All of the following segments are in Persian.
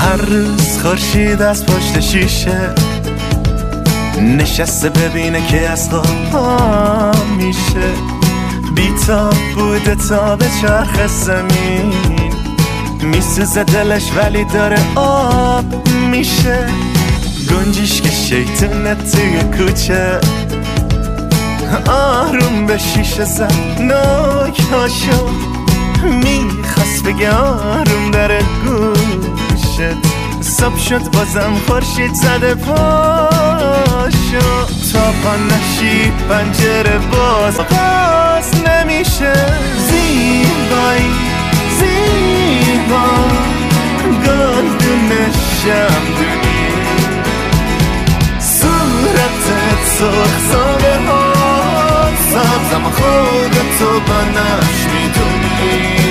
هر روز خورشید از پشت شیشه نشسته ببینه که از خواب میشه، بی‌تاب بوده تا به چرخ زمین، میسوزه دلش ولی داره آب میشه. گنجیش که شیطونه توی کوچه آروم به شیشه زد ناکاشو، میخواست بگه آروم داره گوشت. صبح شد بازم خورشید زده پاشو، تا پا نشی پنجره باز نمیشه. زیبایی زیبا گلدون شمدونی، صورتت سرخ ساله ها سبز، اما خودتو بنش میدونی.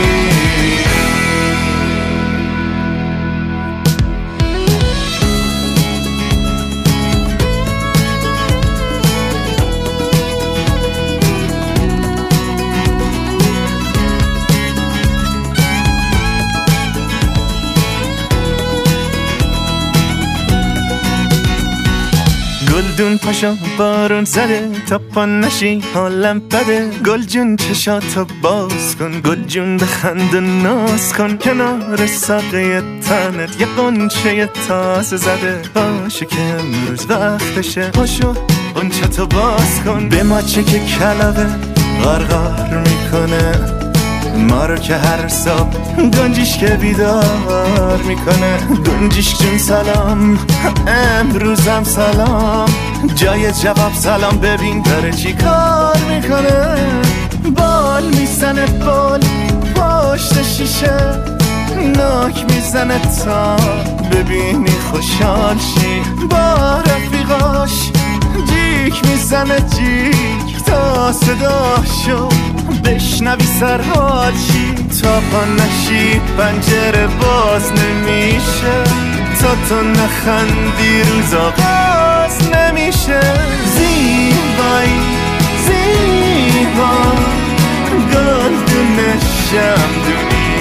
گلدون پاشا بارون زده، تا پا نشی حالم بده. گل جون چشاتو باز کن، گل جون بخند و ناز کن. کنار ساقه تنت یه قنچه تازه زده، باشه که امروز وقتشه. پاشو قنچتو باز کن، به ماچه که کلبه غرغر میکنه، ما رو که هر صبح گنجیش که بیدار میکنه. گنجیش جون سلام، امروزم سلام، جای جواب سلام ببین داره چی کار میکنه. بال میزنه بال پشت شیشه، ناک میزنه تا ببینی خوشحال شی. با رفیقاش جیک میزنه جیک تا صداشو بشنوی سرحال شی. تا پا نشی پنجره باز نمیشه، تا تو نخندی روز آغاز نمیشه. زیبایی زیبا گلدون شمدونی،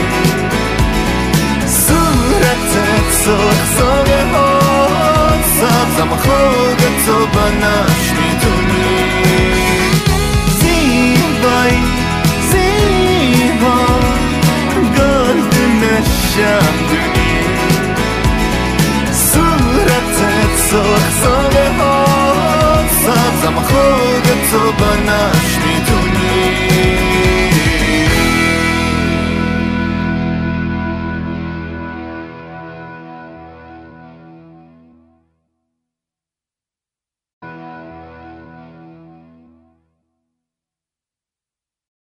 صورتت سرخ ساله ها سبز، اما خودتو بنش میدونی. زیبایی زیبا گلدون شمدونی، صورتت سرخ ساله ها سبز، اما خودتو بنش